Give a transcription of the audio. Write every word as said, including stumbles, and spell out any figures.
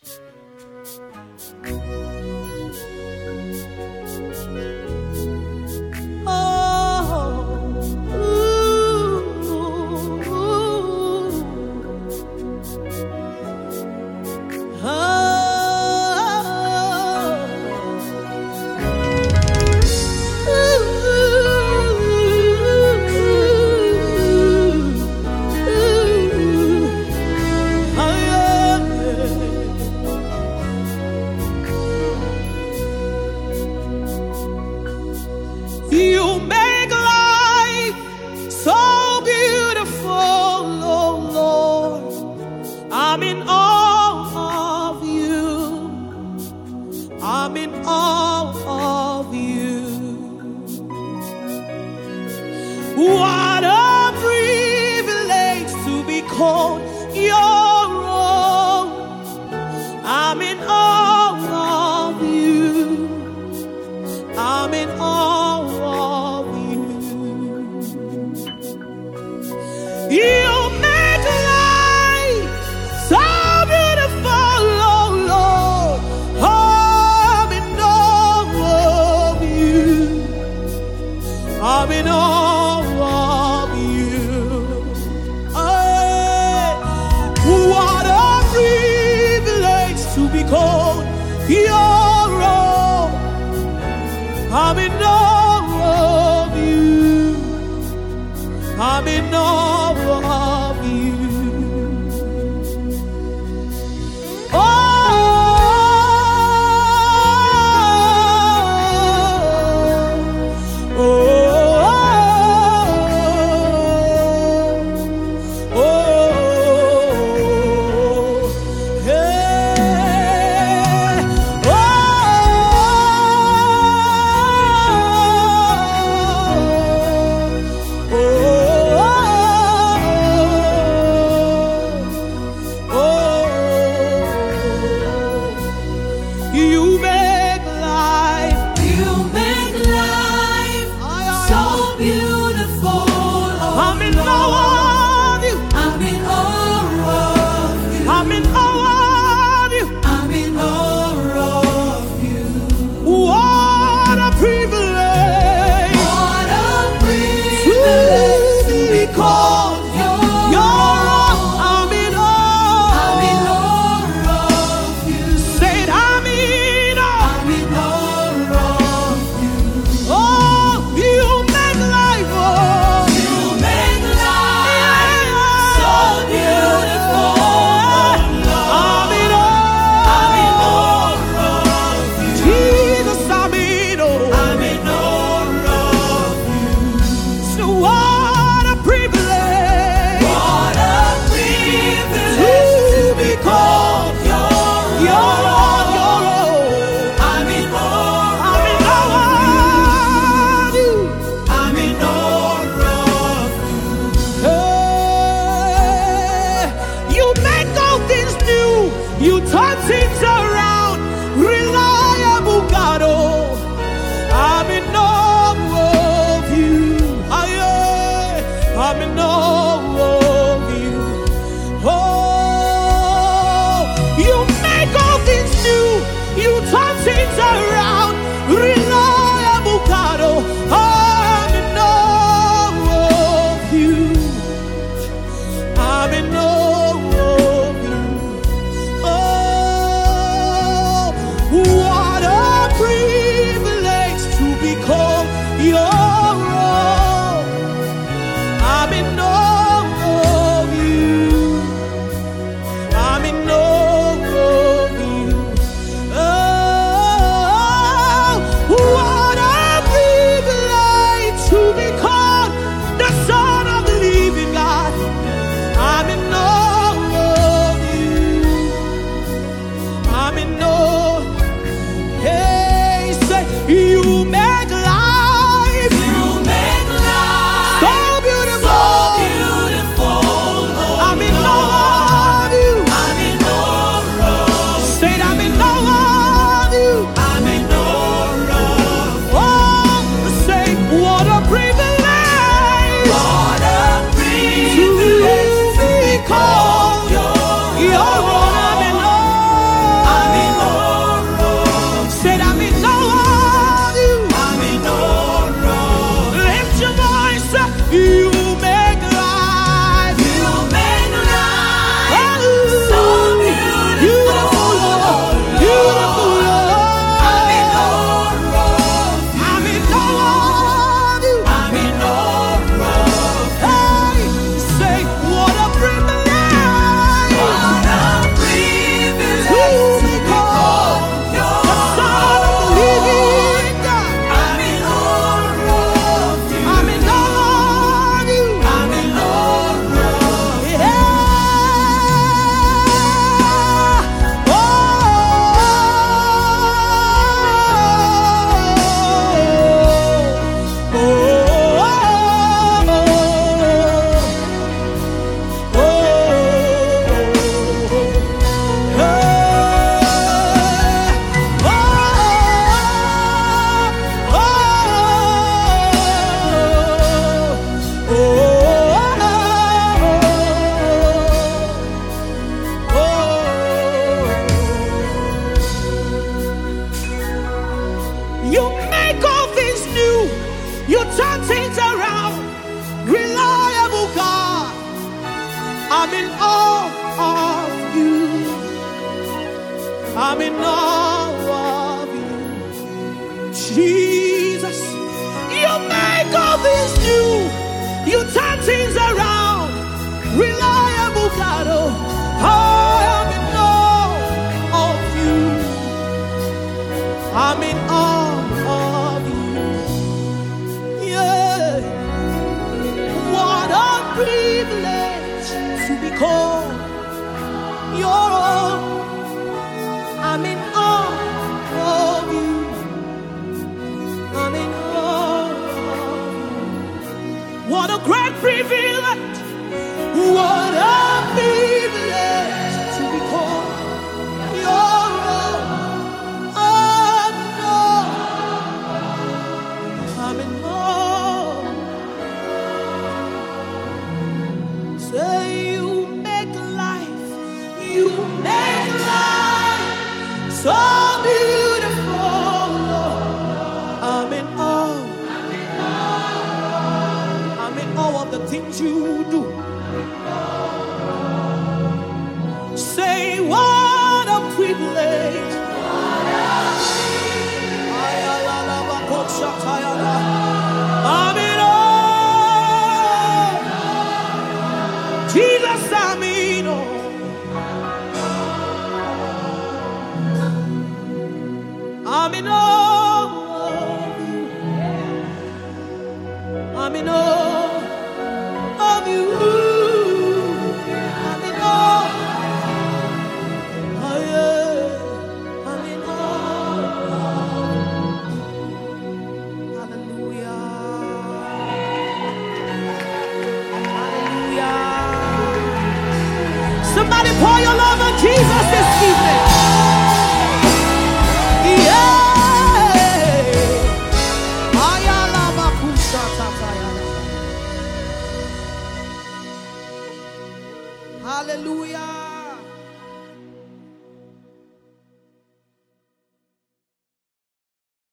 You make life so beautiful, oh Lord. I'm in awe of you. I'm in awe of you. What a privilege to be called your own. I'm in awe of you. I'm in awe of you. You make life so beautiful, oh Lord. I'm in awe of you. I'm in awe of you. Hey, what a privilege to be called your own. I'm in awe of you. I'm in awe of you. Oh, oh, oh, oh, hey, oh. You make life, you make life so beautiful. I'm in awe of you. I'm in awe of you. I'm in awe of you. I'm in awe of you. What a privilege. What a privilege to be called your own. I'm in awe. I'm in awe of you. Say it, I'm in awe. I'm in awe of you. Oh, you make life, oh. You make life so beautiful. I'm in awe. I'm in awe of you. Jesus, I'm in awe. I'm in awe of you. So what a privilege. What a privilege to be called your own. Your own. I'm in awe. I'm in awe of you. I'm in awe of you. Hey, you make all things new. You turn things around. Reliable God, oh. I'm in awe of you. Aye, aye. I'm in awe of you. Oh, you make all things new. You turn things around. Reliable God, oh. I'm in awe of you. I'm in awe of you. Oh, what a privilege to be called your own. I'm in awe of you. I'm in awe of you. Oh, what a privilege to be called the Son of the living God. I'm in awe of you. I'm in awe. Hey, say you make life. You make life so beautiful. So beautiful. I'm in awe of you. I'm in awe of you. Say it, I'm in awe of you. I'm in awe of you. Oh, say what a privilege. What a privilege to be called your own. I'm in awe. I'm in awe of you. I'm in awe of you. Jesus, you make all this new. You turn things around. Reliable God, oh, I am in awe of you. I'm in awe of you. Yeah. What a privilege to be called your own. I'm in awe of you. I'm in awe of you. What a great privilege. What a privilege to be called your own. I'm in awe. I'm in awe. Say you make life, you make life so beautiful. I'm in awe. I'm in awe of the things you do. Say what a privilege. I'm in awe. Jesus, I'm in awe. I'm in awe of you. I'm in awe of you. I'm in awe. Oh yeah. I'm in awe. Hallelujah. Hallelujah. Somebody pour your love on Jesus this evening.